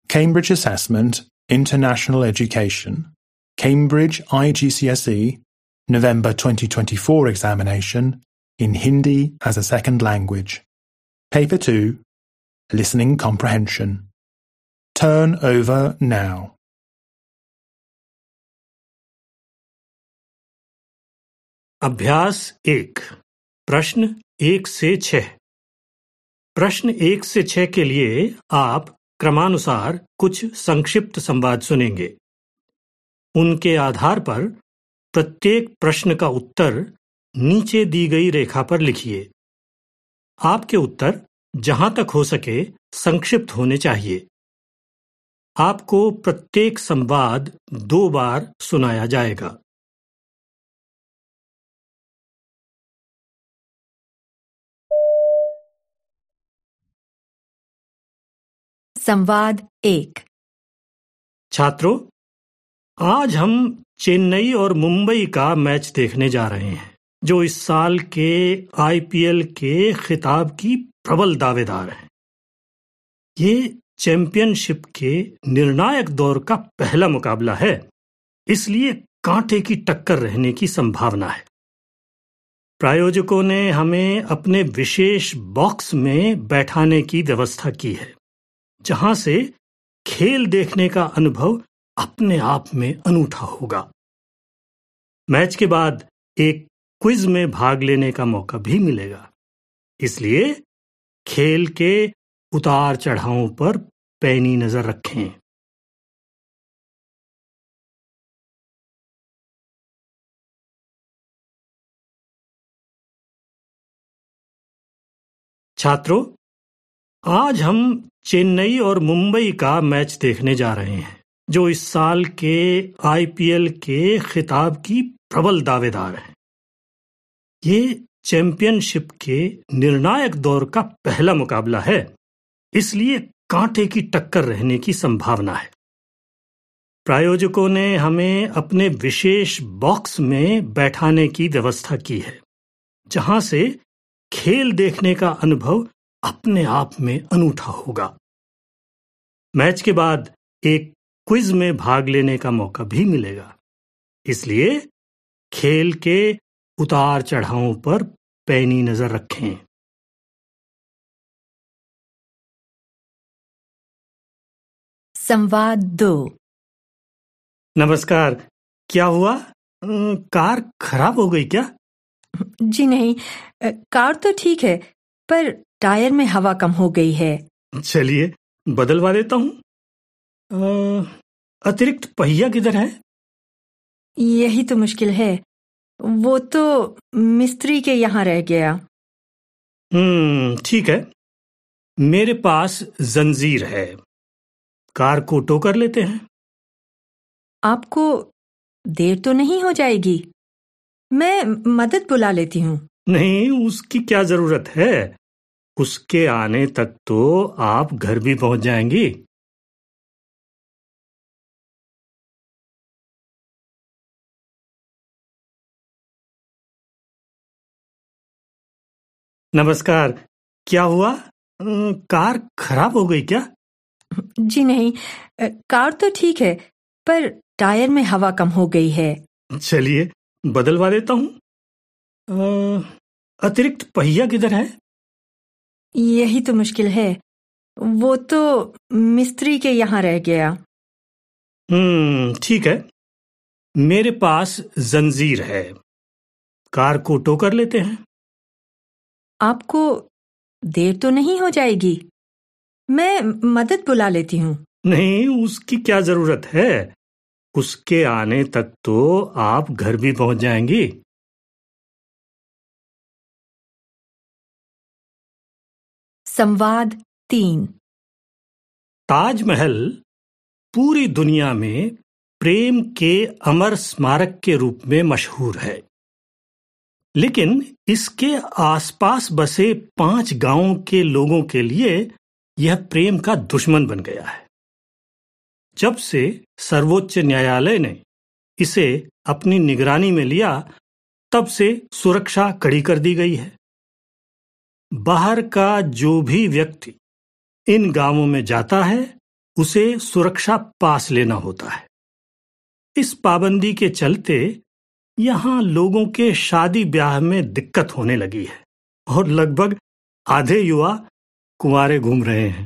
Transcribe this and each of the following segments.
Cambridge Assessment, International Education, Cambridge IGCSE, November 2024 examination in Hindi as a second language. Paper 2, Listening Comprehension. Turn over now. अभ्यास 1 प्रश्न 1 से 6। प्रश्न 1 से 6 के लिए आप क्रमानुसार कुछ संक्षिप्त संवाद सुनेंगे। उनके आधार पर प्रत्येक प्रश्न का उत्तर नीचे दी गई रेखा पर लिखिए। आपके उत्तर जहां तक हो सके संक्षिप्त होने चाहिए। आपको प्रत्येक संवाद 2 बार सुनाया जाएगा। संवाद 1। छात्रों, आज हम चेन्नई और मुंबई का मैच देखने जा रहे हैं, जो इस साल के आईपीएल के खिताब की प्रबल दावेदार हैं। ये चैंपियनशिप के निर्णायक दौर का पहला मुकाबला है, इसलिए कांटे की टक्कर रहने की संभावना है। प्रायोजकों ने हमें अपने विशेष बॉक्स में बैठाने की व्यवस्था की है, जहां से खेल देखने का अनुभव अपने आप में अनूठा होगा। मैच के बाद एक क्विज में भाग लेने का मौका भी मिलेगा, इसलिए खेल के उतार चढ़ावों पर पैनी नजर रखें। छात्रों, आज हम चेन्नई और मुंबई का मैच देखने जा रहे हैं, जो इस साल के आईपीएल के खिताब की प्रबल दावेदार हैं। ये चैंपियनशिप के निर्णायक दौर का पहला मुकाबला है, इसलिए कांटे की टक्कर रहने की संभावना है। प्रायोजकों ने हमें अपने विशेष बॉक्स में बैठाने की व्यवस्था की है, जहां से खेल देखने का अनुभव अपने आप में अनूठा होगा। मैच के बाद एक क्विज में भाग लेने का मौका भी मिलेगा, इसलिए खेल के उतार चढ़ावों पर पैनी नजर रखें। संवाद 2। नमस्कार, क्या हुआ? कार खराब हो गई क्या? जी नहीं, कार तो ठीक है, पर टायर में हवा कम हो गई है। चलिए बदलवा देता हूँ। अतिरिक्त पहिया किधर है? यही तो मुश्किल है, वो तो मिस्त्री के यहाँ रह गया। ठीक है, मेरे पास जंजीर है, कार को टो कर लेते हैं। आपको देर तो नहीं हो जाएगी? मैं मदद बुला लेती हूँ। नहीं, उसकी क्या जरूरत है? उसके आने तक तो आप घर भी पहुंच जाएंगी। नमस्कार, क्या हुआ? कार खराब हो गई क्या? जी नहीं, कार तो ठीक है, पर टायर में हवा कम हो गई है। चलिए बदलवा देता हूँ। अतिरिक्त पहिया किधर है? यही तो मुश्किल है, वो तो मिस्त्री के यहाँ रह गया। ठीक है, मेरे पास जंजीर है, कार को टो कर लेते हैं। आपको देर तो नहीं हो जाएगी? मैं मदद बुला लेती हूँ। नहीं, उसकी क्या जरूरत है? उसके आने तक तो आप घर भी पहुंच जाएंगी। संवाद 3। ताजमहल पूरी दुनिया में प्रेम के अमर स्मारक के रूप में मशहूर है, लेकिन इसके आसपास बसे 5 गांवों के लोगों के लिए यह प्रेम का दुश्मन बन गया है। जब से सर्वोच्च न्यायालय ने इसे अपनी निगरानी में लिया, तब से सुरक्षा कड़ी कर दी गई है। बाहर का जो भी व्यक्ति इन गांवों में जाता है, उसे सुरक्षा पास लेना होता है। इस पाबंदी के चलते यहाँ लोगों के शादी ब्याह में दिक्कत होने लगी है और लगभग आधे युवा कुंवारे घूम रहे हैं।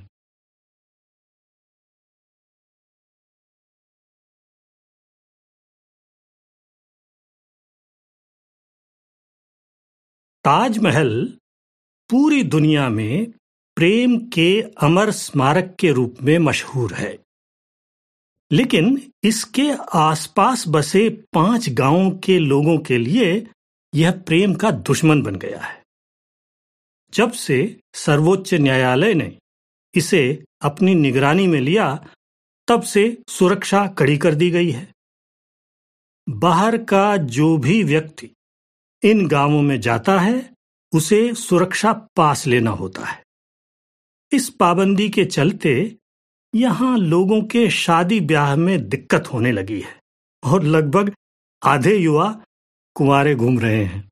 ताजमहल पूरी दुनिया में प्रेम के अमर स्मारक के रूप में मशहूर है, लेकिन इसके आसपास बसे 5 गांवों के लोगों के लिए यह प्रेम का दुश्मन बन गया है। जब से सर्वोच्च न्यायालय ने इसे अपनी निगरानी में लिया, तब से सुरक्षा कड़ी कर दी गई है। बाहर का जो भी व्यक्ति इन गांवों में जाता है, उसे सुरक्षा पास लेना होता है। इस पाबंदी के चलते यहाँ लोगों के शादी ब्याह में दिक्कत होने लगी है और लगभग आधे युवा कुंवारे घूम रहे हैं।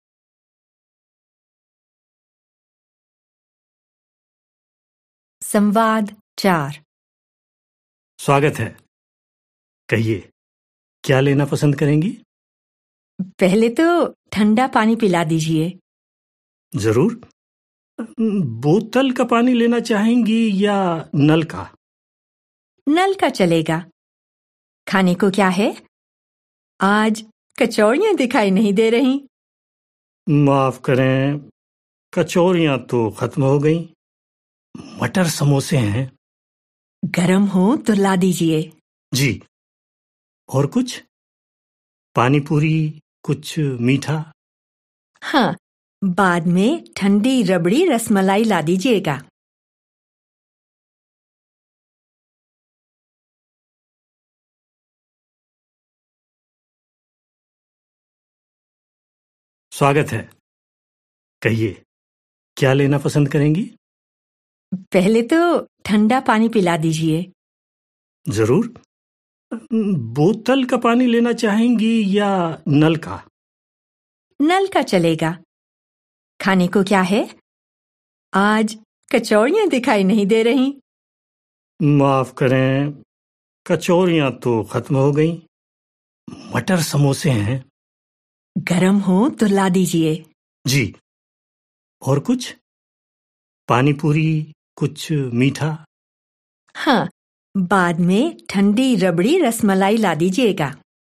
संवाद 4। स्वागत है। कहिए, क्या लेना पसंद करेंगी? पहले तो ठंडा पानी पिला दीजिए। जरूर। बोतल का पानी लेना चाहेंगी या नल का? नल का चलेगा। खाने को क्या है? आज कचौड़ियाँ दिखाई नहीं दे रही। माफ करें, कचौड़ियाँ तो खत्म हो गई। मटर समोसे हैं। गरम हो तो ला दीजिए। जी। और कुछ? पानी पूरी, कुछ मीठा? हाँ, बाद में ठंडी रबड़ी रसमलाई ला दीजिएगा। स्वागत है। कहिए, क्या लेना पसंद करेंगी? पहले तो ठंडा पानी पिला दीजिए। जरूर। बोतल का पानी लेना चाहेंगी या नल का? नल का चलेगा। खाने को क्या है? आज कचौड़ियाँ दिखाई नहीं दे रही। माफ करें, कचौड़ियाँ तो खत्म हो गई। मटर समोसे हैं। गरम हो तो ला दीजिए। जी। और कुछ? पानी पूरी, कुछ मीठा? हाँ, बाद में ठंडी रबड़ी रसमलाई ला दीजिएगा।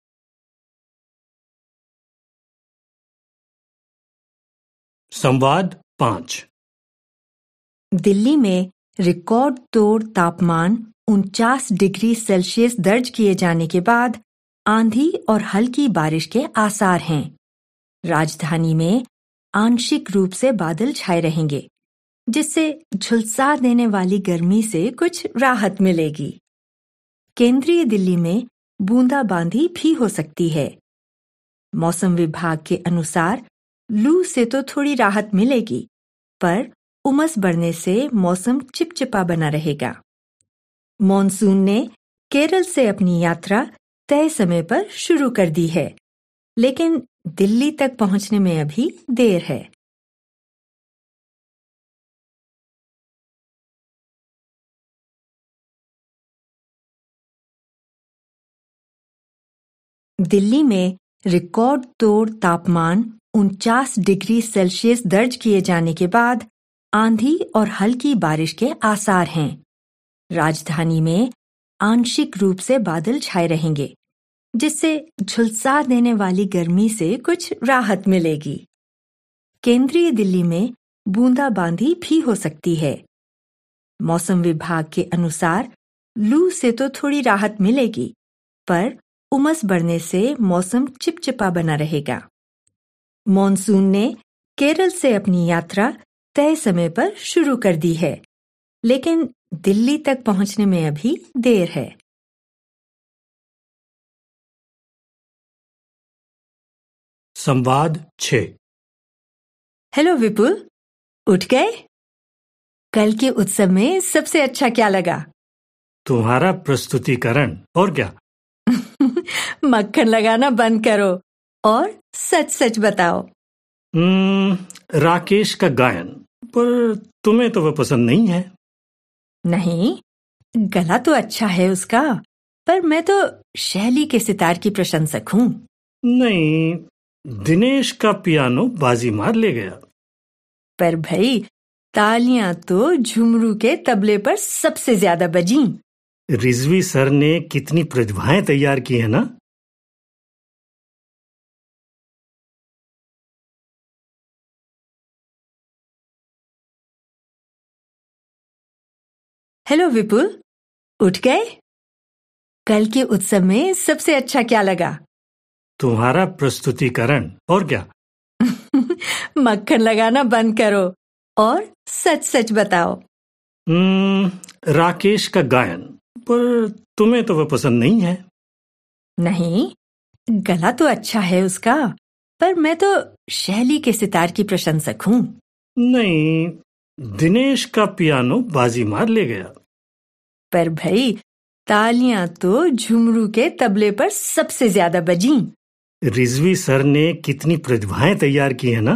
संवाद 5। दिल्ली में रिकॉर्ड तोड़ तापमान 49 डिग्री सेल्सियस दर्ज किए जाने के बाद आंधी और हल्की बारिश के आसार हैं। राजधानी में आंशिक रूप से बादल छाए रहेंगे, जिससे झुलसा देने वाली गर्मी से कुछ राहत मिलेगी। केंद्रीय दिल्ली में बूंदाबांदी भी हो सकती है। मौसम विभाग के अनुसार लू से तो थोड़ी राहत मिलेगी, पर उमस बढ़ने से मौसम चिपचिपा बना रहेगा। मॉनसून ने केरल से अपनी यात्रा तय समय पर शुरू कर दी है, लेकिन दिल्ली तक पहुंचने में अभी देर है। दिल्ली में रिकॉर्ड तोड़ तापमान 49 डिग्री सेल्सियस दर्ज किए जाने के बाद आंधी और हल्की बारिश के आसार हैं। राजधानी में आंशिक रूप से बादल छाए रहेंगे, जिससे झुलसा देने वाली गर्मी से कुछ राहत मिलेगी। केंद्रीय दिल्ली में बूंदाबांदी भी हो सकती है। मौसम विभाग के अनुसार लू से तो थोड़ी राहत मिलेगी, पर उमस बढ़ने से मौसम चिपचिपा बना रहेगा। मॉनसून ने केरल से अपनी यात्रा तय समय पर शुरू कर दी है, लेकिन दिल्ली तक पहुंचने में अभी देर है। संवाद 6। हेलो विपुल, उठ गए? कल के उत्सव में सबसे अच्छा क्या लगा? तुम्हारा प्रस्तुतिकरण, और क्या। मक्खन लगाना बंद करो और सच सच बताओ। राकेश का गायन, पर तुम्हें तो वह पसंद नहीं है। नहीं, गला तो अच्छा है उसका, पर मैं तो शैली के सितार की प्रशंसक हूँ। नहीं, दिनेश का पियानो बाजी मार ले गया। पर भाई, तालियां तो झुमरू के तबले पर सबसे ज्यादा बजीं। रिजवी सर ने कितनी प्रतिभाएं तैयार की है ना। हेलो विपुल, उठ गए? कल के उत्सव में सबसे अच्छा क्या लगा? तुम्हारा प्रस्तुतिकरण, और क्या। मक्खन लगाना बंद करो और सच सच बताओ। राकेश का गायन, पर तुम्हें तो वह पसंद नहीं है। नहीं, गला तो अच्छा है उसका, पर मैं तो शैली के सितार की प्रशंसक हूँ। नहीं, दिनेश का पियानो बाजी मार ले गया। पर भाई, तालियां तो झुमरू के तबले पर सबसे ज्यादा बजीं। रिजवी सर ने कितनी प्रतिभाएं तैयार की है ना।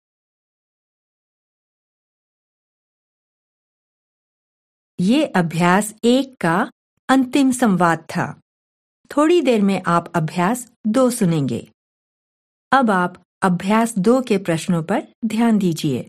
ये अभ्यास 1 का अंतिम संवाद था। थोड़ी देर में आप अभ्यास 2 सुनेंगे। अब आप अभ्यास 2 के प्रश्नों पर ध्यान दीजिए।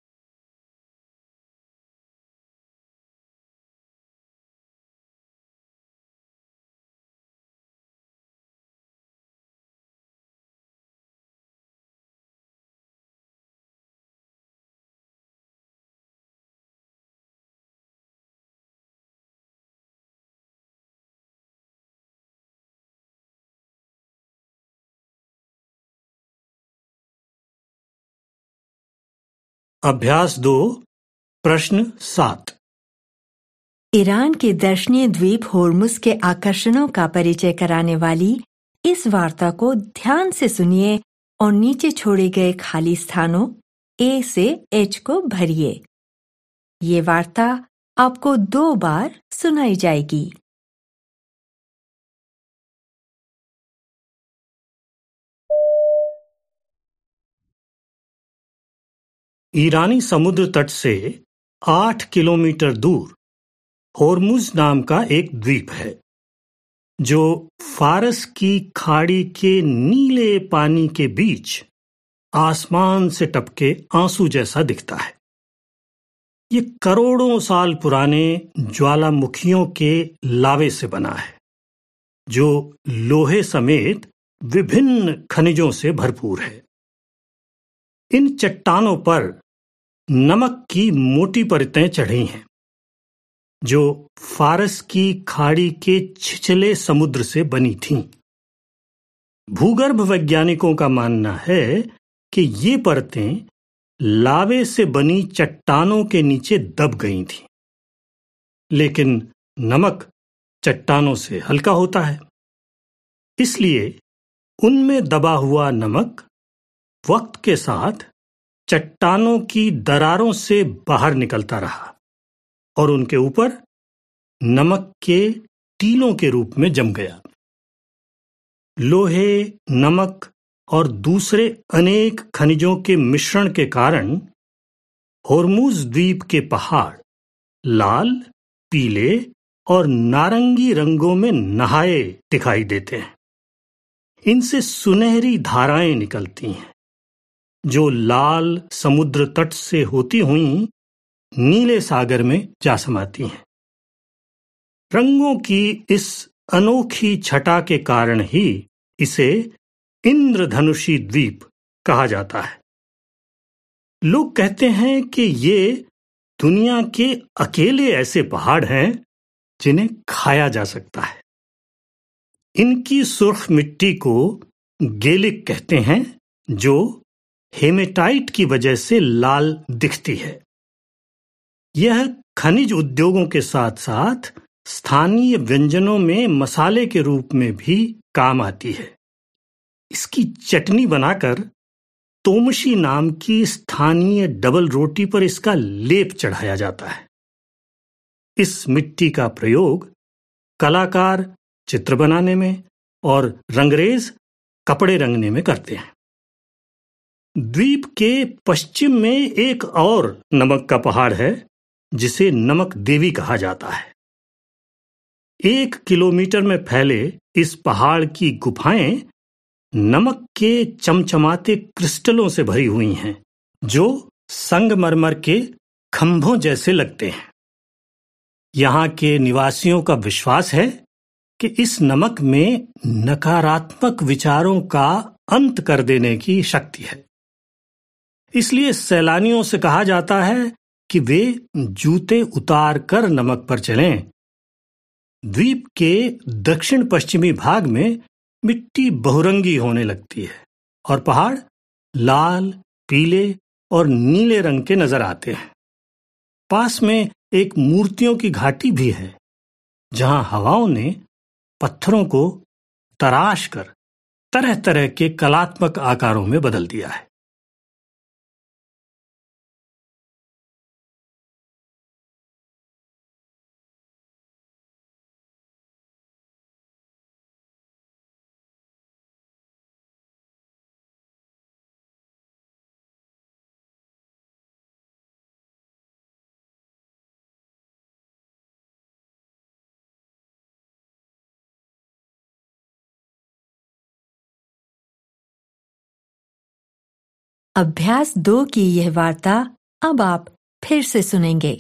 अभ्यास 2, प्रश्न 7। ईरान के दर्शनीय द्वीप होर्मुज के आकर्षणों का परिचय कराने वाली इस वार्ता को ध्यान से सुनिए और नीचे छोड़े गए खाली स्थानों A से H को भरिए। ये वार्ता आपको 2 बार सुनाई जाएगी। ईरानी समुद्र तट से 8 किलोमीटर दूर होर्मुज नाम का एक द्वीप है, जो फारस की खाड़ी के नीले पानी के बीच आसमान से टपके आंसू जैसा दिखता है। ये करोड़ों साल पुराने ज्वालामुखियों के लावे से बना है, जो लोहे समेत विभिन्न खनिजों से भरपूर है। इन चट्टानों पर नमक की मोटी परतें चढ़ी हैं, जो फारस की खाड़ी के छिछले समुद्र से बनी थीं। भूगर्भ वैज्ञानिकों का मानना है कि ये परतें लावे से बनी चट्टानों के नीचे दब गई थीं। लेकिन नमक चट्टानों से हल्का होता है, इसलिए उनमें दबा हुआ नमक वक्त के साथ चट्टानों की दरारों से बाहर निकलता रहा और उनके ऊपर नमक के टीलों के रूप में जम गया। लोहे, नमक और दूसरे अनेक खनिजों के मिश्रण के कारण होर्मुज द्वीप के पहाड़ लाल, पीले और नारंगी रंगों में नहाए दिखाई देते हैं। इनसे सुनहरी धाराएं निकलती हैं, जो लाल समुद्र तट से होती हुई नीले सागर में जा समाती हैं। रंगों की इस अनोखी छटा के कारण ही इसे इंद्रधनुषी द्वीप कहा जाता है। लोग कहते हैं कि ये दुनिया के अकेले ऐसे पहाड़ हैं जिन्हें खाया जा सकता है। इनकी सुर्ख मिट्टी को गेलिक कहते हैं, जो हेमेटाइट की वजह से लाल दिखती है। यह खनिज उद्योगों के साथ साथ स्थानीय व्यंजनों में मसाले के रूप में भी काम आती है। इसकी चटनी बनाकर तोमशी नाम की स्थानीय डबल रोटी पर इसका लेप चढ़ाया जाता है। इस मिट्टी का प्रयोग कलाकार चित्र बनाने में और रंगरेज कपड़े रंगने में करते हैं। द्वीप के पश्चिम में एक और नमक का पहाड़ है, जिसे नमक देवी कहा जाता है। 1 किलोमीटर में फैले इस पहाड़ की गुफाएं नमक के चमचमाते क्रिस्टलों से भरी हुई हैं, जो संगमरमर के खंभों जैसे लगते हैं। यहाँ के निवासियों का विश्वास है कि इस नमक में नकारात्मक विचारों का अंत कर देने की शक्ति है। इसलिए सैलानियों से कहा जाता है कि वे जूते उतार कर नमक पर चलें। द्वीप के दक्षिण पश्चिमी भाग में मिट्टी बहुरंगी होने लगती है और पहाड़ लाल, पीले और नीले रंग के नजर आते हैं। पास में एक मूर्तियों की घाटी भी है, जहां हवाओं ने पत्थरों को तराश कर तरह तरह के कलात्मक आकारों में बदल दिया है। अभ्यास 2 की यह वार्ता अब आप फिर से सुनेंगे।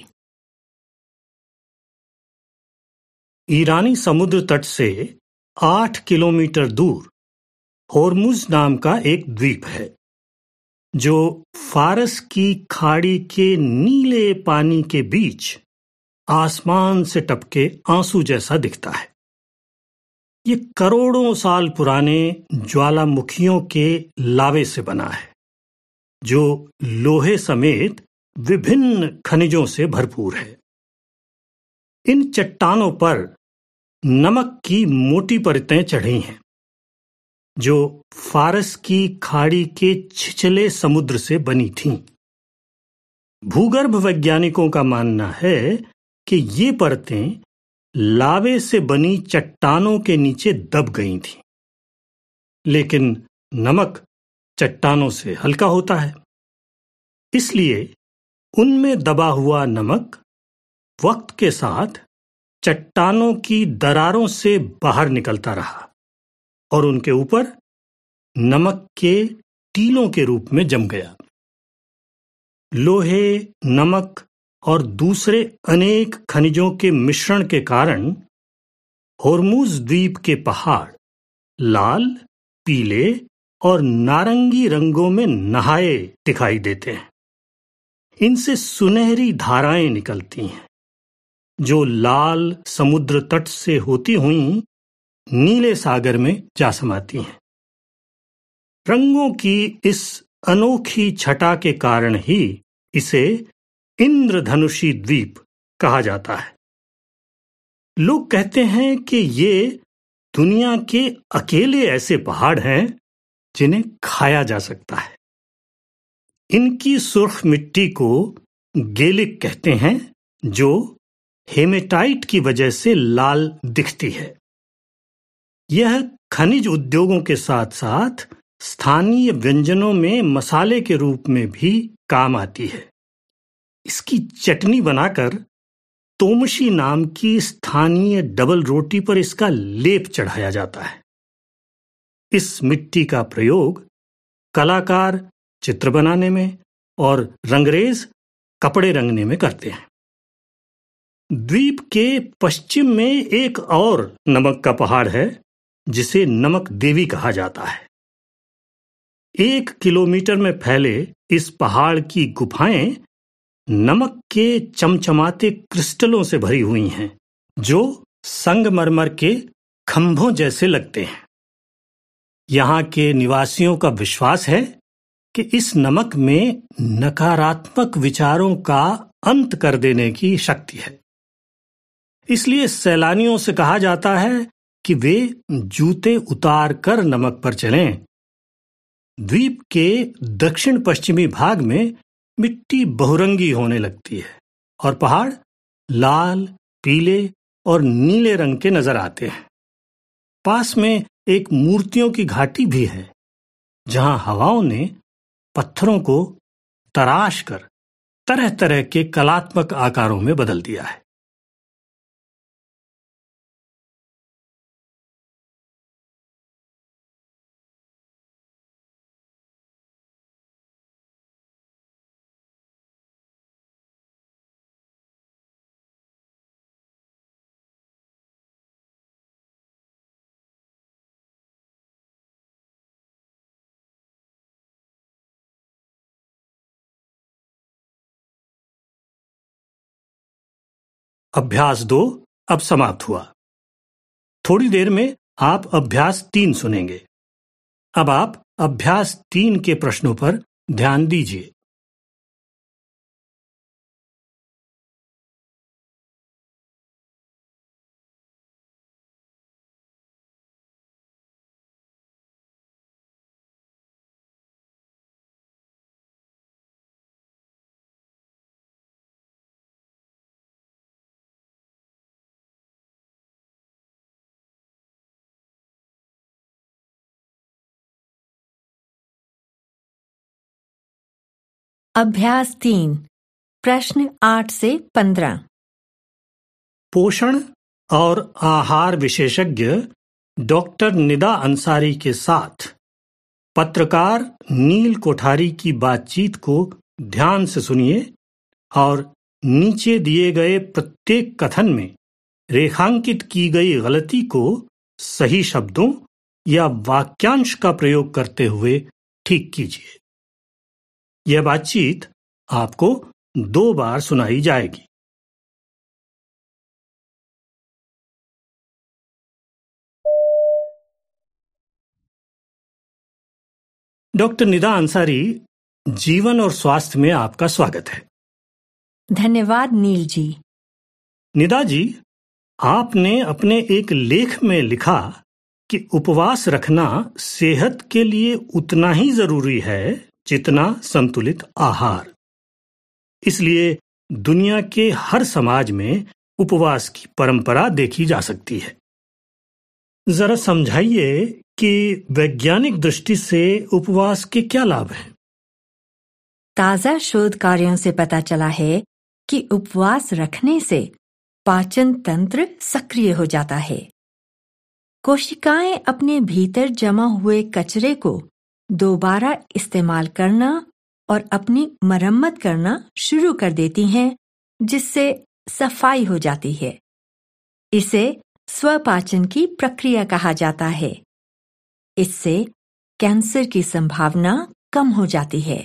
ईरानी समुद्र तट से 8 किलोमीटर दूर होर्मुज नाम का एक द्वीप है, जो फारस की खाड़ी के नीले पानी के बीच आसमान से टपके आंसू जैसा दिखता है। ये करोड़ों साल पुराने ज्वालामुखियों के लावे से बना है, जो लोहे समेत विभिन्न खनिजों से भरपूर है। इन चट्टानों पर नमक की मोटी परतें चढ़ी हैं, जो फारस की खाड़ी के छिछले समुद्र से बनी थीं। भूगर्भ वैज्ञानिकों का मानना है कि ये परतें लावे से बनी चट्टानों के नीचे दब गई थीं। लेकिन नमक चट्टानों से हल्का होता है, इसलिए उनमें दबा हुआ नमक वक्त के साथ चट्टानों की दरारों से बाहर निकलता रहा और उनके ऊपर नमक के टीलों के रूप में जम गया। लोहे, नमक और दूसरे अनेक खनिजों के मिश्रण के कारण होर्मुज द्वीप के पहाड़ लाल, पीले और नारंगी रंगों में नहाए दिखाई देते हैं। इनसे सुनहरी धाराएं निकलती हैं, जो लाल समुद्र तट से होती हुई नीले सागर में जा समाती हैं। रंगों की इस अनोखी छटा के कारण ही इसे इंद्रधनुषी द्वीप कहा जाता है। लोग कहते हैं कि ये दुनिया के अकेले ऐसे पहाड़ हैं जिन्हें खाया जा सकता है। इनकी सुर्ख मिट्टी को गेलिक कहते हैं, जो हेमेटाइट की वजह से लाल दिखती है। यह खनिज उद्योगों के साथ साथ स्थानीय व्यंजनों में मसाले के रूप में भी काम आती है। इसकी चटनी बनाकर तोमशी नाम की स्थानीय डबल रोटी पर इसका लेप चढ़ाया जाता है। इस मिट्टी का प्रयोग कलाकार चित्र बनाने में और रंगरेज कपड़े रंगने में करते हैं। द्वीप के पश्चिम में एक और नमक का पहाड़ है, जिसे नमक देवी कहा जाता है। 1 किलोमीटर में फैले इस पहाड़ की गुफाएं नमक के चमचमाते क्रिस्टलों से भरी हुई हैं, जो संगमरमर के खंभों जैसे लगते हैं। यहाँ के निवासियों का विश्वास है कि इस नमक में नकारात्मक विचारों का अंत कर देने की शक्ति है। इसलिए सैलानियों से कहा जाता है कि वे जूते उतार कर नमक पर चलें। द्वीप के दक्षिण पश्चिमी भाग में मिट्टी बहुरंगी होने लगती है और पहाड़ लाल, पीले और नीले रंग के नजर आते हैं। पास में एक मूर्तियों की घाटी भी है, जहां हवाओं ने पत्थरों को तराश कर तरह तरह के कलात्मक आकारों में बदल दिया है। अभ्यास 2 अब समाप्त हुआ। थोड़ी देर में आप अभ्यास 3 सुनेंगे। अब आप अभ्यास 3 के प्रश्नों पर ध्यान दीजिए। अभ्यास 3 प्रश्न 8 से 15। पोषण और आहार विशेषज्ञ डॉक्टर निदा अंसारी के साथ पत्रकार नील कोठारी की बातचीत को ध्यान से सुनिए और नीचे दिए गए प्रत्येक कथन में रेखांकित की गई गलती को सही शब्दों या वाक्यांश का प्रयोग करते हुए ठीक कीजिए। यह बातचीत आपको 2 बार सुनाई जाएगी। डॉक्टर निदा अंसारी, जीवन और स्वास्थ्य में आपका स्वागत है। धन्यवाद नील जी। निदा जी, आपने अपने एक लेख में लिखा कि उपवास रखना सेहत के लिए उतना ही जरूरी है जितना संतुलित आहार। इसलिए दुनिया के हर समाज में उपवास की परंपरा देखी जा सकती है। जरा समझाइए कि वैज्ञानिक दृष्टि से उपवास के क्या लाभ हैं? ताजा शोध कार्यों से पता चला है कि उपवास रखने से पाचन तंत्र सक्रिय हो जाता है। कोशिकाएं अपने भीतर जमा हुए कचरे को दोबारा इस्तेमाल करना और अपनी मरम्मत करना शुरू कर देती हैं, जिससे सफाई हो जाती है। इसे स्वपाचन की प्रक्रिया कहा जाता है। इससे कैंसर की संभावना कम हो जाती है।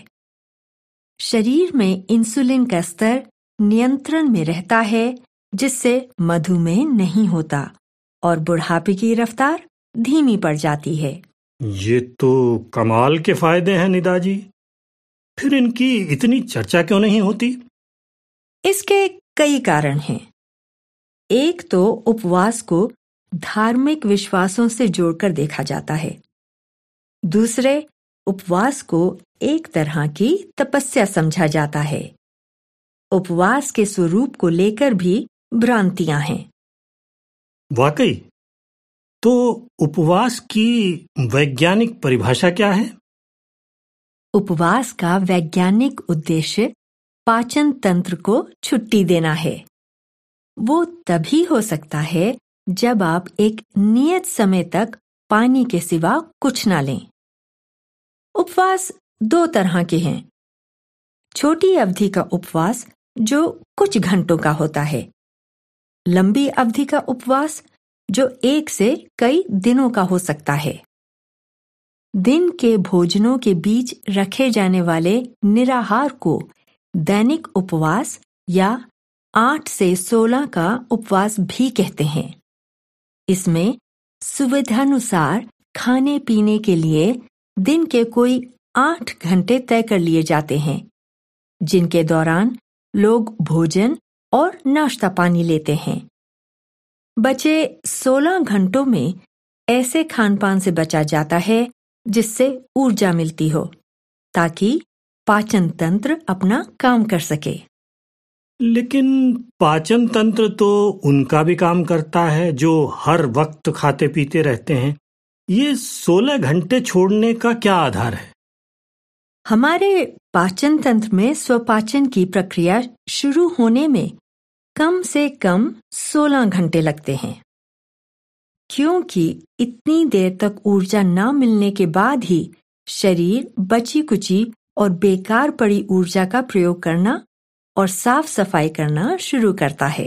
शरीर में इंसुलिन का स्तर नियंत्रण में रहता है, जिससे मधुमेह नहीं होता और बुढ़ापे की रफ्तार धीमी पड़ जाती है। ये तो कमाल के फायदे हैं निदा जी। फिर इनकी इतनी चर्चा क्यों नहीं होती? इसके कई कारण हैं। एक तो उपवास को धार्मिक विश्वासों से जोड़कर देखा जाता है। दूसरे, उपवास को एक तरह की तपस्या समझा जाता है। उपवास के स्वरूप को लेकर भी भ्रांतियां हैं। वाकई? तो उपवास की वैज्ञानिक परिभाषा क्या है? उपवास का वैज्ञानिक उद्देश्य पाचन तंत्र को छुट्टी देना है। वो तभी हो सकता है जब आप एक नियत समय तक पानी के सिवा कुछ ना लें। उपवास 2 तरह के हैं। छोटी अवधि का उपवास जो कुछ घंटों का होता है। लंबी अवधि का उपवास जो 1 से कई दिनों का हो सकता है। दिन के भोजनों के बीच रखे जाने वाले निराहार को दैनिक उपवास या 8 से 16 का उपवास भी कहते हैं। इसमें सुविधानुसार खाने पीने के लिए दिन के कोई 8 घंटे तय कर लिए जाते हैं, जिनके दौरान लोग भोजन और नाश्ता पानी लेते हैं। बचे 16 घंटों में ऐसे खानपान से बचा जाता है जिससे ऊर्जा मिलती हो, ताकि पाचन तंत्र अपना काम कर सके। लेकिन पाचन तंत्र तो उनका भी काम करता है जो हर वक्त खाते पीते रहते हैं। ये 16 घंटे छोड़ने का क्या आधार है? हमारे पाचन तंत्र में स्वपाचन की प्रक्रिया शुरू होने में कम से कम 16 घंटे लगते हैं। क्योंकि इतनी देर तक ऊर्जा न मिलने के बाद ही शरीर बची कुची और बेकार पड़ी ऊर्जा का प्रयोग करना और साफ सफाई करना शुरू करता है।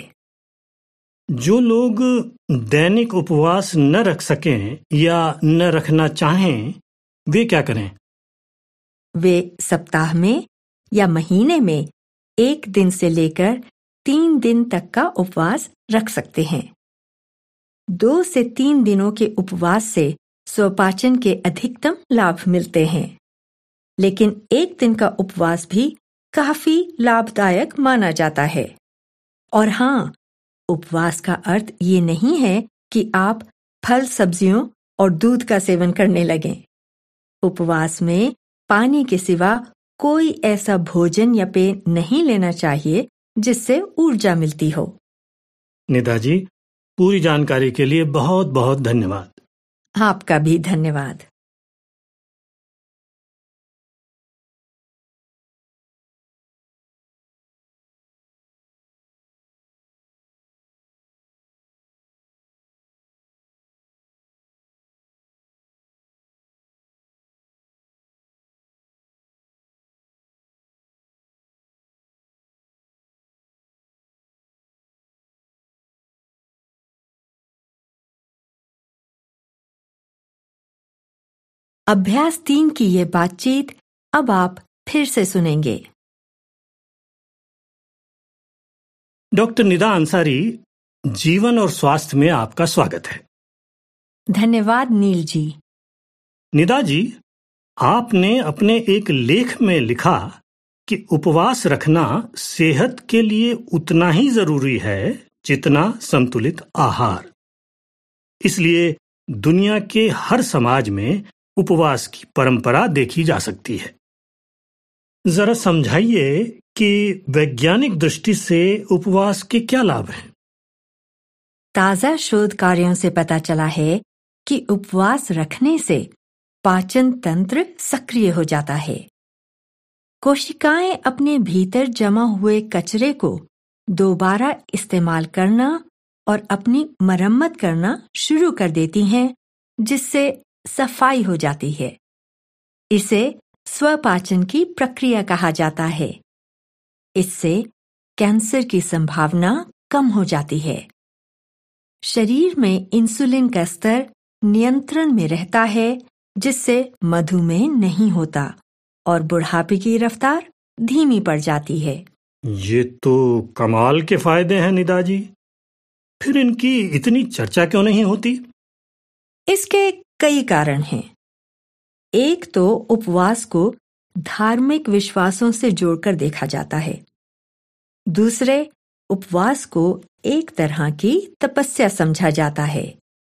जो लोग दैनिक उपवास न रख सकें या न रखना चाहें, वे क्या करें? वे सप्ताह में या महीने में 1 दिन से लेकर 3 दिन तक का उपवास रख सकते हैं। 2 से 3 दिनों के उपवास से स्वपाचन के अधिकतम लाभ मिलते हैं, लेकिन 1 दिन का उपवास भी काफी लाभदायक माना जाता है। और हाँ, उपवास का अर्थ ये नहीं है कि आप फल, सब्जियों और दूध का सेवन करने लगें। उपवास में पानी के सिवा कोई ऐसा भोजन या पेय नहीं लेना चाहिए जिससे ऊर्जा मिलती हो। निदा जी, पूरी जानकारी के लिए बहुत बहुत धन्यवाद। आपका भी धन्यवाद। अभ्यास 3 की ये बातचीत अब आप फिर से सुनेंगे। डॉक्टर निदा अंसारी, जीवन और स्वास्थ्य में आपका स्वागत है। धन्यवाद नील जी। निदा जी, आपने अपने एक लेख में लिखा कि उपवास रखना सेहत के लिए उतना ही जरूरी है जितना संतुलित आहार। इसलिए दुनिया के हर समाज में उपवास की परंपरा देखी जा सकती है। जरा समझाइए कि वैज्ञानिक दृष्टि से उपवास के क्या लाभ हैं? ताजा शोध कार्यों से पता चला है कि उपवास रखने से पाचन तंत्र सक्रिय हो जाता है। कोशिकाएं अपने भीतर जमा हुए कचरे को दोबारा इस्तेमाल करना और अपनी मरम्मत करना शुरू कर देती हैं, जिससे सफाई हो जाती है। इसे स्वपाचन की प्रक्रिया कहा जाता है। इससे कैंसर की संभावना कम हो जाती है। शरीर में इंसुलिन का स्तर नियंत्रण में रहता है, जिससे मधुमेह नहीं होता और बुढ़ापे की रफ्तार धीमी पड़ जाती है। ये तो कमाल के फायदे हैं निदा जी। फिर इनकी इतनी चर्चा क्यों नहीं होती? इसके कई कारण हैं। एक तो उपवास को धार्मिक विश्वासों से जोड़कर देखा जाता है। दूसरे, उपवास को एक तरह की तपस्या समझा जाता है।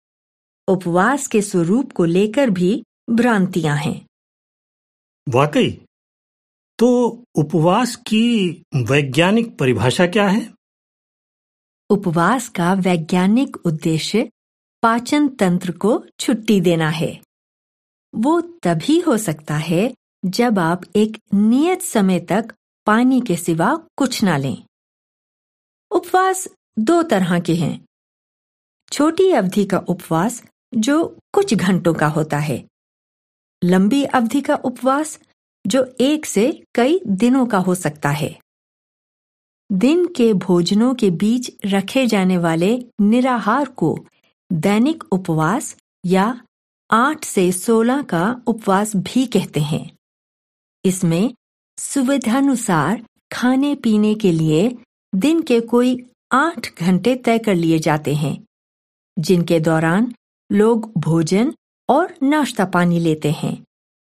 उपवास के स्वरूप को लेकर भी भ्रांतियां हैं। वाकई? तो उपवास की वैज्ञानिक परिभाषा क्या है? उपवास का वैज्ञानिक उद्देश्य पाचन तंत्र को छुट्टी देना है। वो तभी हो सकता है जब आप एक नियत समय तक पानी के सिवा कुछ ना लें। उपवास 2 तरह के हैं। छोटी अवधि का उपवास जो कुछ घंटों का होता है। लंबी अवधि का उपवास जो 1 से कई दिनों का हो सकता है। दिन के भोजनों के बीच रखे जाने वाले निराहार को दैनिक उपवास या 8 से 16 का उपवास भी कहते हैं। इसमें सुविधानुसार खाने पीने के लिए दिन के कोई 8 घंटे तय कर लिए जाते हैं, जिनके दौरान लोग भोजन और नाश्ता पानी लेते हैं।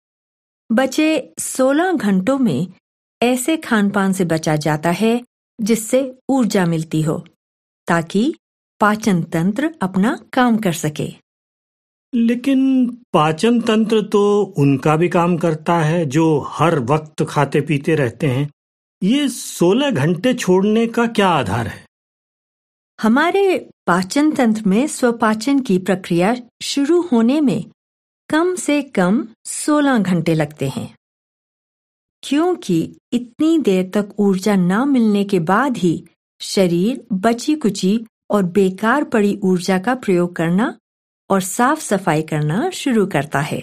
बचे 16 घंटों में ऐसे खानपान से बचा जाता है जिससे ऊर्जा मिलती हो, ताकि पाचन तंत्र अपना काम कर सके। लेकिन पाचन तंत्र तो उनका भी काम करता है जो हर वक्त खाते पीते रहते हैं। ये 16 घंटे छोड़ने का क्या आधार है? हमारे पाचन तंत्र में स्वपाचन की प्रक्रिया शुरू होने में कम से कम 16 घंटे लगते हैं। क्योंकि इतनी देर तक ऊर्जा न मिलने के बाद ही शरीर बची कुची और बेकार पड़ी ऊर्जा का प्रयोग करना और साफ सफाई करना शुरू करता है।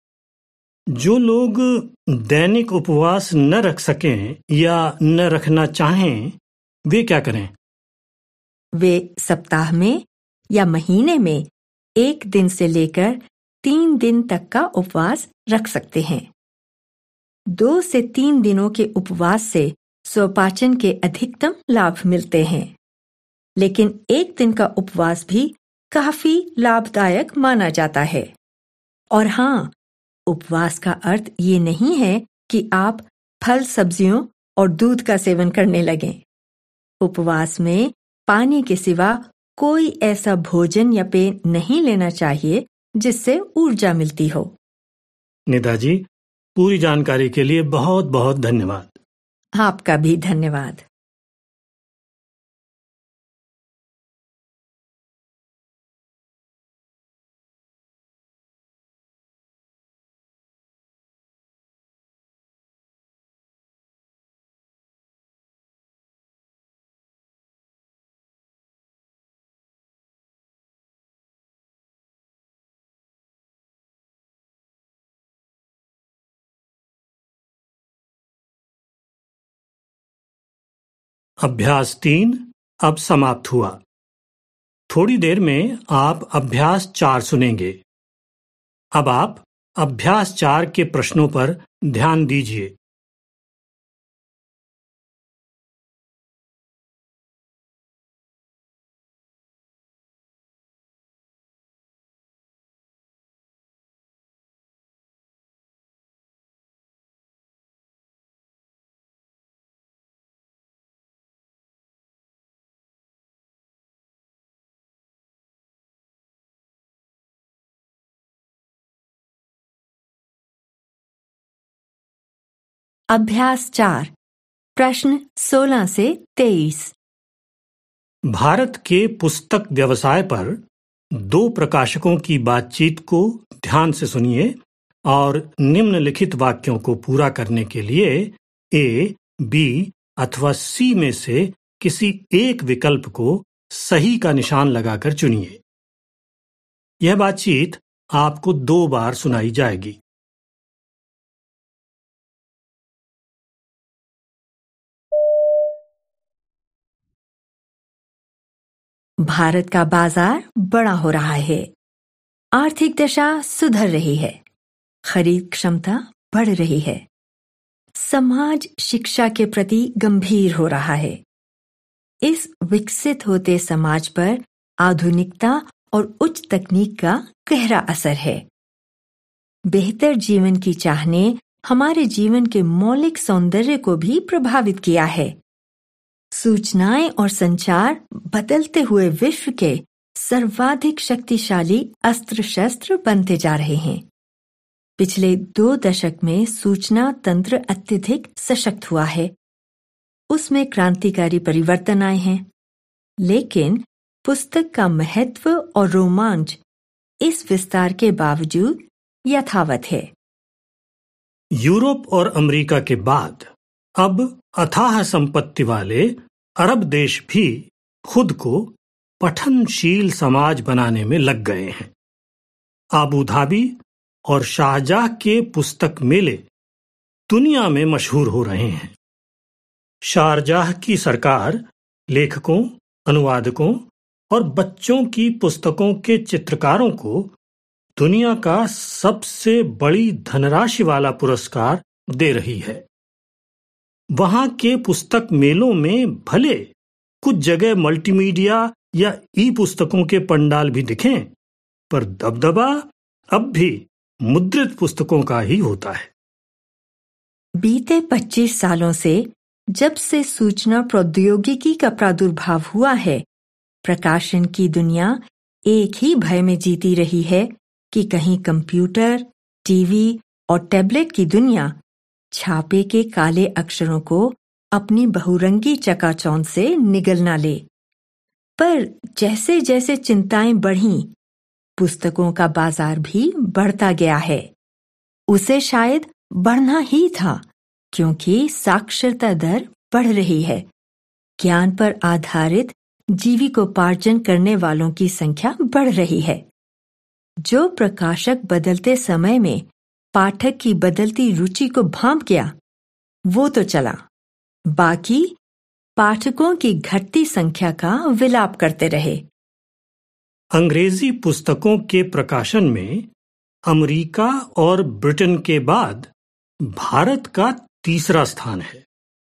जो लोग दैनिक उपवास न रख सकें या न रखना चाहें, वे क्या करें? वे सप्ताह में या महीने में 1 दिन से लेकर 3 दिन तक का उपवास रख सकते हैं। 2 से 3 दिनों के उपवास से स्वपाचन के अधिकतम लाभ मिलते हैं। लेकिन एक दिन का उपवास भी काफी लाभदायक माना जाता है। और हाँ, उपवास का अर्थ ये नहीं है कि आप फल, सब्जियों और दूध का सेवन करने लगें। उपवास में पानी के सिवा कोई ऐसा भोजन या पेय नहीं लेना चाहिए जिससे ऊर्जा मिलती हो। निदा जी, पूरी जानकारी के लिए बहुत बहुत धन्यवाद। आपका भी धन्यवाद। अभ्यास 3 अब समाप्त हुआ। थोड़ी देर में आप अभ्यास 4 सुनेंगे। अब आप अभ्यास 4 के प्रश्नों पर ध्यान दीजिए। अभ्यास 4 प्रश्न 16 से 23। भारत के पुस्तक व्यवसाय पर 2 प्रकाशकों की बातचीत को ध्यान से सुनिए और निम्नलिखित वाक्यों को पूरा करने के लिए ए, बी अथवा सी में से किसी एक विकल्प को सही का निशान लगाकर चुनिए। यह बातचीत आपको 2 बार सुनाई जाएगी। भारत का बाजार बड़ा हो रहा है। आर्थिक दशा सुधर रही है। खरीद क्षमता बढ़ रही है। समाज शिक्षा के प्रति गंभीर हो रहा है। इस विकसित होते समाज पर आधुनिकता और उच्च तकनीक का गहरा असर है। बेहतर जीवन की चाह ने हमारे जीवन के मौलिक सौंदर्य को भी प्रभावित किया है। सूचनाएं और संचार बदलते हुए विश्व के सर्वाधिक शक्तिशाली अस्त्र शस्त्र बनते जा रहे हैं। पिछले 2 दशक में सूचना तंत्र अत्यधिक सशक्त हुआ है। उसमें क्रांतिकारी परिवर्तन आए हैं। लेकिन पुस्तक का महत्व और रोमांच इस विस्तार के बावजूद यथावत है। यूरोप और अमेरिका के बाद अब अथाह संपत्ति वाले अरब देश भी खुद को पठनशील समाज बनाने में लग गए हैं। आबू धाबी और शारजाह के पुस्तक मेले दुनिया में मशहूर हो रहे हैं। शारजाह की सरकार लेखकों, अनुवादकों और बच्चों की पुस्तकों के चित्रकारों को दुनिया का सबसे बड़ी धनराशि वाला पुरस्कार दे रही है। वहां के पुस्तक मेलों में भले कुछ जगह मल्टीमीडिया या ई पुस्तकों के पंडाल भी दिखें, पर दबदबा अब भी मुद्रित पुस्तकों का ही होता है। बीते 25 सालों से जब से सूचना प्रौद्योगिकी का प्रादुर्भाव हुआ है, प्रकाशन की दुनिया एक ही भय में जीती रही है कि कहीं कंप्यूटर, टीवी और टैबलेट की दुनिया छापे के काले अक्षरों को अपनी बहुरंगी चकाचौंध से निगल ना ले। पर जैसे जैसे चिंताएं बढ़ीं, पुस्तकों का बाजार भी बढ़ता गया है। उसे शायद बढ़ना ही था, क्योंकि साक्षरता दर बढ़ रही है। ज्ञान पर आधारित जीविकोपार्जन करने वालों की संख्या बढ़ रही है। जो प्रकाशक बदलते समय में पाठक की बदलती रुचि को भांप गया, वो तो चला, बाकी पाठकों की घटती संख्या का विलाप करते रहे। अंग्रेजी पुस्तकों के प्रकाशन में अमेरिका और ब्रिटेन के बाद भारत का तीसरा स्थान है।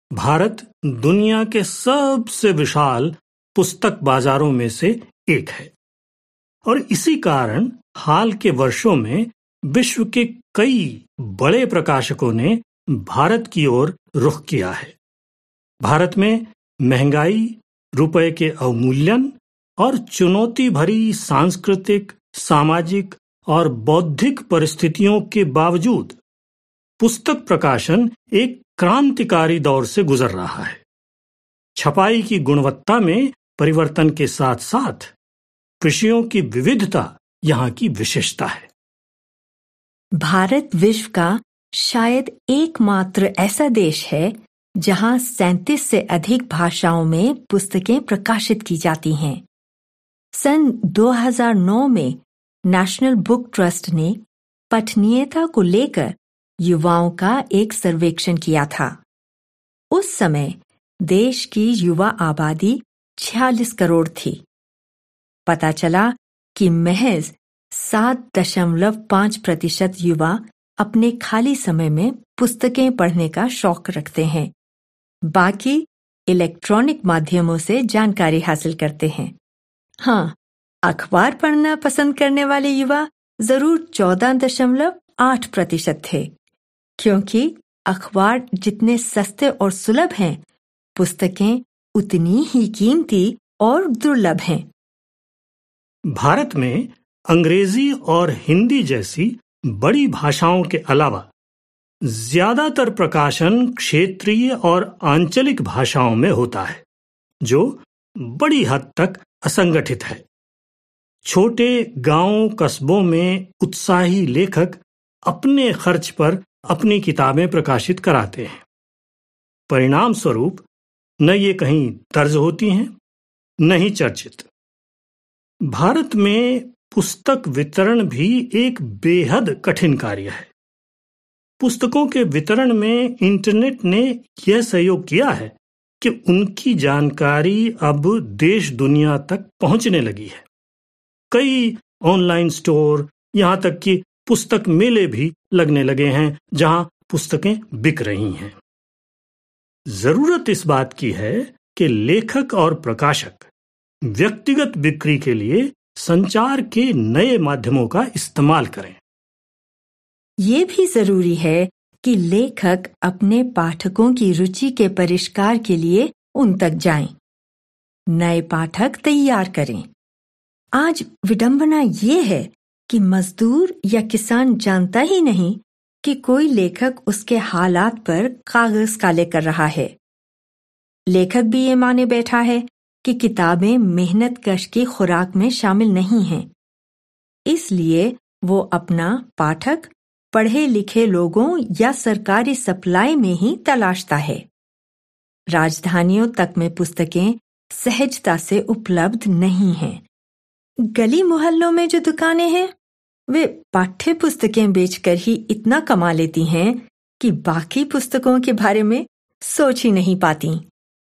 भारत दुनिया के सबसे विशाल पुस्तक बाजारों में से एक है और इसी कारण हाल के वर्षों में विश्व के कई बड़े प्रकाशकों ने भारत की ओर रुख किया है। भारत में महंगाई, रुपए के अवमूल्यन और चुनौती भरी सांस्कृतिक, सामाजिक और बौद्धिक परिस्थितियों के बावजूद पुस्तक प्रकाशन एक क्रांतिकारी दौर से गुजर रहा है। छपाई की गुणवत्ता में परिवर्तन के साथ साथ विषयों की विविधता यहाँ की विशेषता है। भारत विश्व का शायद एकमात्र ऐसा देश है जहां 37 से अधिक भाषाओं में पुस्तकें प्रकाशित की जाती हैं। सन 2009 में नेशनल बुक ट्रस्ट ने पठनीयता को लेकर युवाओं का एक सर्वेक्षण किया था। उस समय देश की युवा आबादी 46 करोड़ थी। पता चला कि महज 7.5% युवा अपने खाली समय में पुस्तकें पढ़ने का शौक रखते हैं। बाकी इलेक्ट्रॉनिक माध्यमों से जानकारी हासिल करते हैं। हाँ, अखबार पढ़ना पसंद करने वाले युवा जरूर 14.8% थे, क्योंकि अखबार जितने सस्ते और सुलभ हैं, पुस्तकें उतनी ही कीमती और दुर्लभ हैं। भारत में अंग्रेजी और हिंदी जैसी बड़ी भाषाओं के अलावा ज्यादातर प्रकाशन क्षेत्रीय और आंचलिक भाषाओं में होता है, जो बड़ी हद तक असंगठित है। छोटे गांवों कस्बों में उत्साही लेखक अपने खर्च पर अपनी किताबें प्रकाशित कराते हैं। परिणाम स्वरूप न ये कहीं दर्ज होती हैं, न ही चर्चित। भारत में पुस्तक वितरण भी एक बेहद कठिन कार्य है। पुस्तकों के वितरण में इंटरनेट ने यह सहयोग किया है कि उनकी जानकारी अब देश दुनिया तक पहुंचने लगी है। कई ऑनलाइन स्टोर, यहाँ तक कि पुस्तक मेले भी लगने लगे हैं जहां पुस्तकें बिक रही हैं। जरूरत इस बात की है कि लेखक और प्रकाशक व्यक्तिगत बिक्री के लिए संचार के नए माध्यमों का इस्तेमाल करें। ये भी जरूरी है कि लेखक अपने पाठकों की रुचि के परिष्कार के लिए उन तक जाएं, नए पाठक तैयार करें। आज विडंबना ये है कि मजदूर या किसान जानता ही नहीं कि कोई लेखक उसके हालात पर कागज काले कर रहा है। लेखक भी ये माने बैठा है कि किताबें मेहनत कश की खुराक में शामिल नहीं हैं। इसलिए वो अपना पाठक पढ़े लिखे लोगों या सरकारी सप्लाई में ही तलाशता है। राजधानियों तक में पुस्तकें सहजता से उपलब्ध नहीं हैं। गली मोहल्लों में जो दुकानें हैं, वे पाठ्य पुस्तकें बेचकर ही इतना कमा लेती हैं कि बाकी पुस्तकों के बारे में सोच ही नहीं पाती।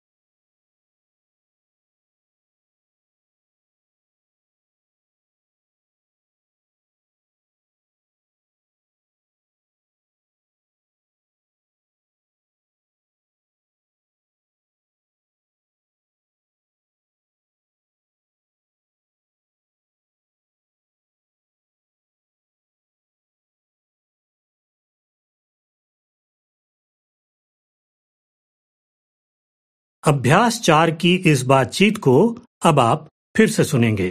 अभ्यास 4 की इस बातचीत को अब आप फिर से सुनेंगे।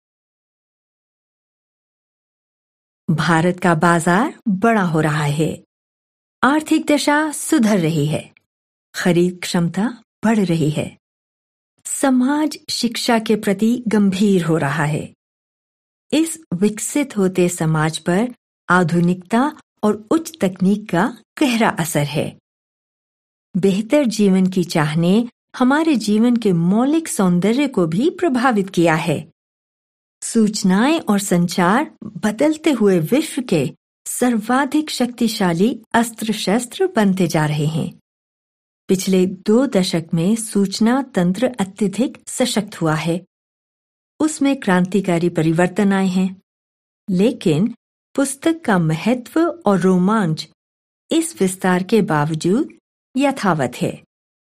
भारत का बाजार बड़ा हो रहा है। आर्थिक दशा सुधर रही है। खरीद क्षमता बढ़ रही है। समाज शिक्षा के प्रति गंभीर हो रहा है। इस विकसित होते समाज पर आधुनिकता और उच्च तकनीक का गहरा असर है। बेहतर जीवन की चाह ने हमारे जीवन के मौलिक सौंदर्य को भी प्रभावित किया है। सूचनाएं और संचार बदलते हुए विश्व के सर्वाधिक शक्तिशाली अस्त्र शस्त्र बनते जा रहे हैं। पिछले 2 दशक में सूचना तंत्र अत्यधिक सशक्त हुआ है। उसमें क्रांतिकारी परिवर्तन आए हैं, लेकिन पुस्तक का महत्व और रोमांच इस विस्तार के बावजूद यथावत है।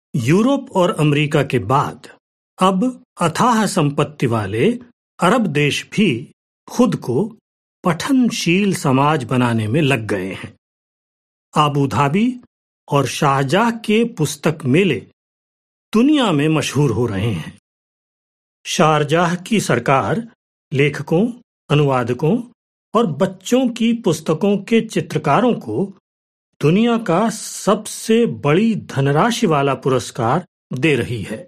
यूरोप और अमेरिका के बाद अब अथाह संपत्ति वाले अरब देश भी खुद को पठनशील समाज बनाने में लग गए हैं। आबू धाबी और शारजाह के पुस्तक मेले दुनिया में मशहूर हो रहे हैं। शारजाह की सरकार लेखकों, अनुवादकों और बच्चों की पुस्तकों के चित्रकारों को दुनिया का सबसे बड़ी धनराशि वाला पुरस्कार दे रही है।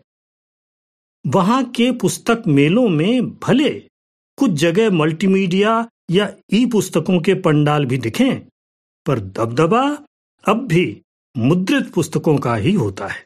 वहां के पुस्तक मेलों में भले कुछ जगह मल्टीमीडिया या ई पुस्तकों के पंडाल भी दिखें, पर दबदबा अब भी मुद्रित पुस्तकों का ही होता है।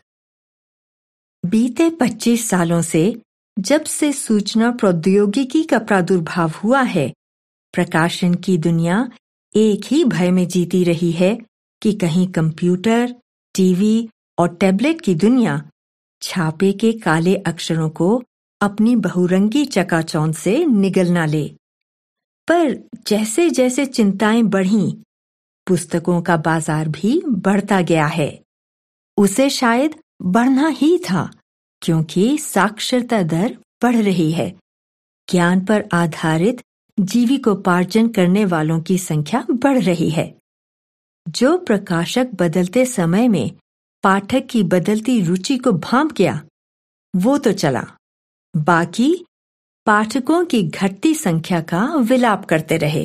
बीते 25 सालों से जब से सूचना प्रौद्योगिकी का प्रादुर्भाव हुआ है, प्रकाशन की दुनिया एक ही भय में जीती रही है कि कहीं कंप्यूटर, टीवी और टैबलेट की दुनिया छापे के काले अक्षरों को अपनी बहुरंगी चकाचौंध से निगल ना ले। पर जैसे जैसे चिंताएं बढ़ीं, पुस्तकों का बाजार भी बढ़ता गया है। उसे शायद बढ़ना ही था, क्योंकि साक्षरता दर बढ़ रही है। ज्ञान पर आधारित जीविकोपार्जन करने वालों की संख्या बढ़ रही है। जो प्रकाशक बदलते समय में पाठक की बदलती रुचि को भांप गया, वो तो चला, बाकी पाठकों की घटती संख्या का विलाप करते रहे।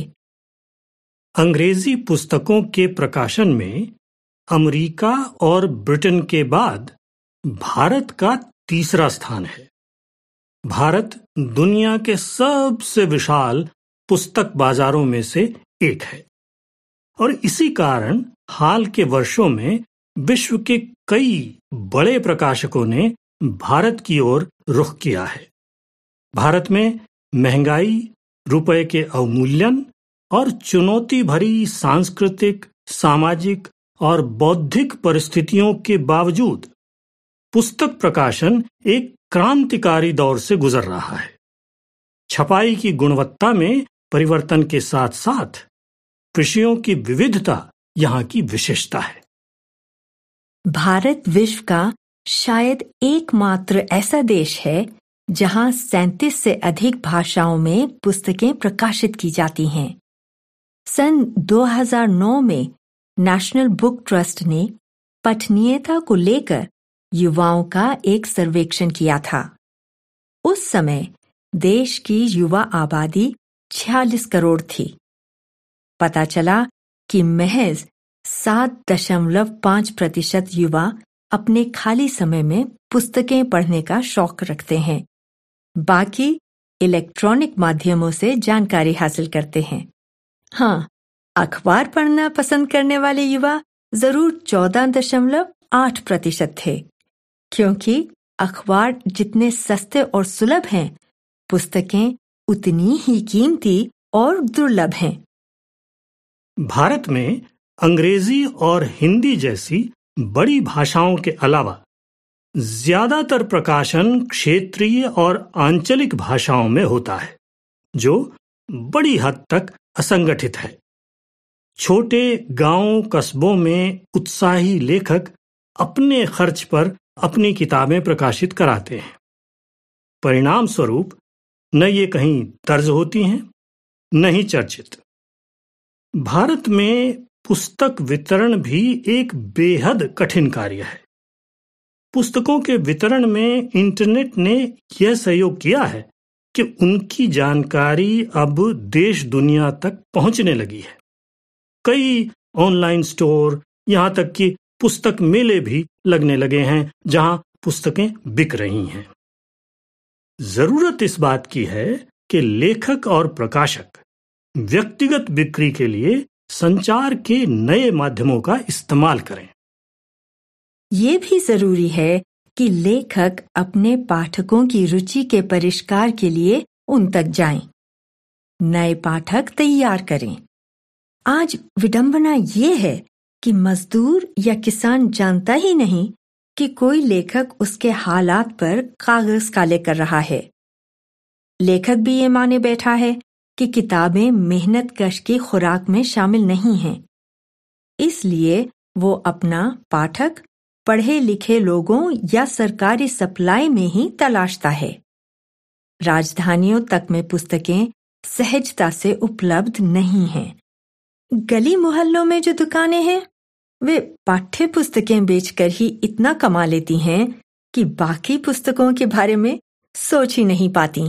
अंग्रेजी पुस्तकों के प्रकाशन में अमेरिका और ब्रिटेन के बाद भारत का तीसरा स्थान है। भारत दुनिया के सबसे विशाल पुस्तक बाजारों में से एक है और इसी कारण हाल के वर्षों में विश्व के कई बड़े प्रकाशकों ने भारत की ओर रुख किया है। भारत में महंगाई, रुपए के अवमूल्यन और चुनौती भरी सांस्कृतिक, सामाजिक और बौद्धिक परिस्थितियों के बावजूद पुस्तक प्रकाशन एक क्रांतिकारी दौर से गुजर रहा है। छपाई की गुणवत्ता में परिवर्तन के साथ साथ विषयों की विविधता यहाँ की विशेषता है। भारत विश्व का शायद एकमात्र ऐसा देश है जहां 37 से अधिक भाषाओं में पुस्तकें प्रकाशित की जाती हैं। सन 2009 में नेशनल बुक ट्रस्ट ने पठनीयता को लेकर युवाओं का एक सर्वेक्षण किया था। उस समय देश की युवा आबादी 46 करोड़ थी। पता चला कि महज 7.5% युवा अपने खाली समय में पुस्तकें पढ़ने का शौक रखते हैं। बाकी इलेक्ट्रॉनिक माध्यमों से जानकारी हासिल करते हैं। हाँ, अखबार पढ़ना पसंद करने वाले युवा जरूर 14.8% थे, क्योंकि अखबार जितने सस्ते और सुलभ हैं, पुस्तकें उतनी ही कीमती और दुर्लभ हैं। भारत में अंग्रेजी और हिंदी जैसी बड़ी भाषाओं के अलावा ज्यादातर प्रकाशन क्षेत्रीय और आंचलिक भाषाओं में होता है, जो बड़ी हद तक असंगठित है। छोटे गांवों कस्बों में उत्साही लेखक अपने खर्च पर अपनी किताबें प्रकाशित कराते हैं। परिणाम स्वरूप न ये कहीं दर्ज होती हैं, न ही चर्चित। भारत में पुस्तक वितरण भी एक बेहद कठिन कार्य है। पुस्तकों के वितरण में इंटरनेट ने यह सहयोग किया है कि उनकी जानकारी अब देश दुनिया तक पहुंचने लगी है। कई ऑनलाइन स्टोर, यहाँ तक कि पुस्तक मेले भी लगने लगे हैं जहां पुस्तकें बिक रही हैं। जरूरत इस बात की है कि लेखक और प्रकाशक व्यक्तिगत बिक्री के लिए संचार के नए माध्यमों का इस्तेमाल करें। ये भी जरूरी है कि लेखक अपने पाठकों की रुचि के परिष्कार के लिए उन तक जाएं, नए पाठक तैयार करें। आज विडंबना ये है कि मजदूर या किसान जानता ही नहीं कि कोई लेखक उसके हालात पर कागज काले कर रहा है। लेखक भी ये माने बैठा है कि किताबें मेहनत कश की खुराक में शामिल नहीं हैं। इसलिए वो अपना पाठक पढ़े लिखे लोगों या सरकारी सप्लाई में ही तलाशता है। राजधानियों तक में पुस्तकें सहजता से उपलब्ध नहीं हैं। गली मोहल्लों में जो दुकानें हैं, वे पाठ्य पुस्तकें बेचकर ही इतना कमा लेती हैं कि बाकी पुस्तकों के बारे में सोच ही नहीं पाती।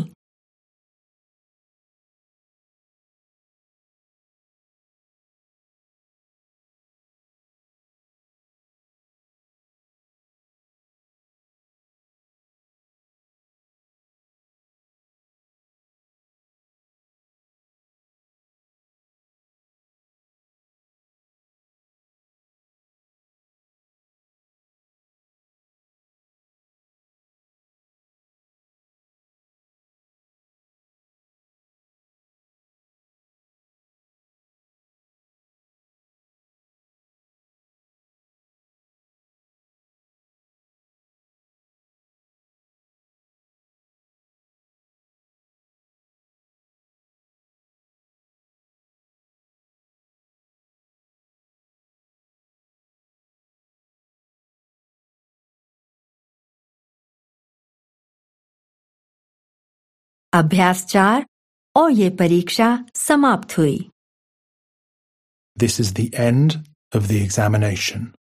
अभ्यास 4 और ये परीक्षा समाप्त हुई। This is the end of the examination.